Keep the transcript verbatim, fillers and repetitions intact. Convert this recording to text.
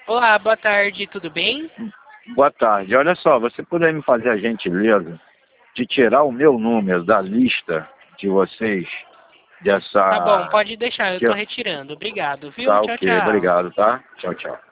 Olá, boa tarde, tudo bem? Boa tarde. Olha só, você poderia me fazer a gentileza de tirar o meu número da lista de vocês, Tá bom, dessa... pode deixar, eu que tô eu- retirando. Obrigado, viu? Tá Tchau, ok, tchau. obrigado, tá? Tchau, tchau.